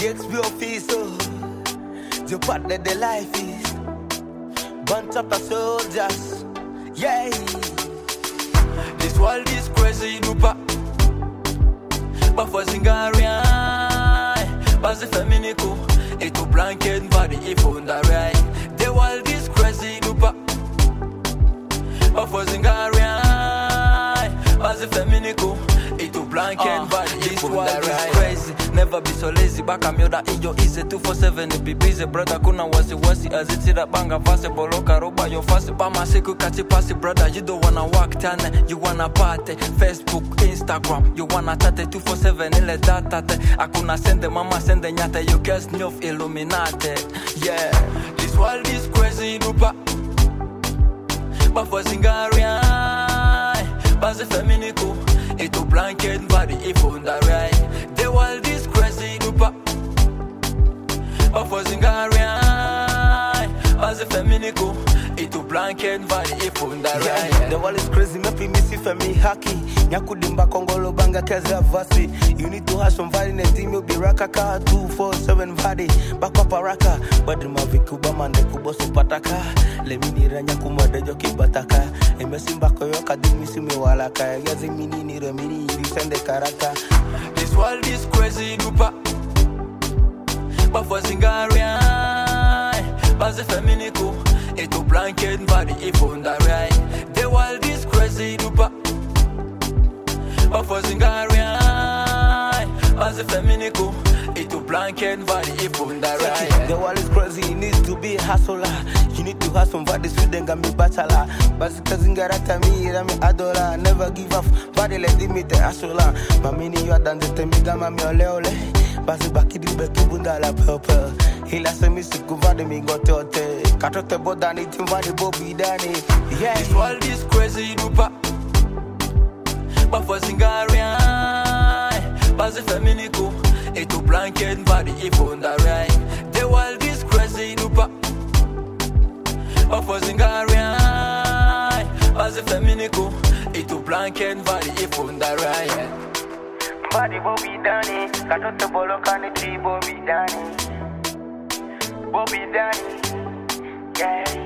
DXB officer, the part that the life is. Bunch up of soldiers, yeah. This world is crazy, dupa. But for Zingarian, but the feminine, it to blanket body if on the right. The world is crazy, dupa. But for Zingarian, but the feminine, it to blanket body if on the right. Crazy, never be so lazy. Back I'm yoda ijo easy 247. It be busy, brother. Kuna wasi as it is a banga fast boloka roba your fast. Pama seku kati pasi, brother. You don't wanna walk turn, you wanna party. Facebook, Instagram, you wanna tate 247 ile data. Akuna sende mama sende nyate. You guys know of Illuminati. Yeah, this world is crazy, dupa. But for Zingarian, but the feminine, it to blanket body if on the right. The world is crazy, dupa. But for Zingarian, but the feminine, it to blanket body if on the right. The world is crazy, me missy for me haki. Nyakudimba Kongolo banga kaza vasi. You need to have some value, ne team you be rakaka 247 vadi. Back up a raka, but the mavikuba man de kubo supataka. Lemini ranya kumodejo kibataka. Emesimba koyoka dimisi me walaka. Yazi mini remini sende karaka. This world is crazy, dupa. But for Zingarian, but the feminine, it to blanket body if on the right. The world is crazy, dupa. But for Zingarian, but the feminine, it to blanket body if on the right. The world is crazy, it needs to be a hustler. You need to have some body student and be bachelor. But Zingarata me, Rami Adola. Never give up, body like limit Ashola. Mamini, you are done the Temigama Miole. Basi bakidi beki bunda la purple. Hila semisi kuvade mi gotote. Katote bodani timvadi bobi dani. Yeah. This world is crazy, dupa. But for Zingarian, but the feminine, it to blanket body if on the right. The world is crazy, dupa. But for Zingarian, but the feminine, it to blanket body if on the right. Body Bobby Danny, Katote Bolokani tree Bobby Danny. Bobby Danny, yeah.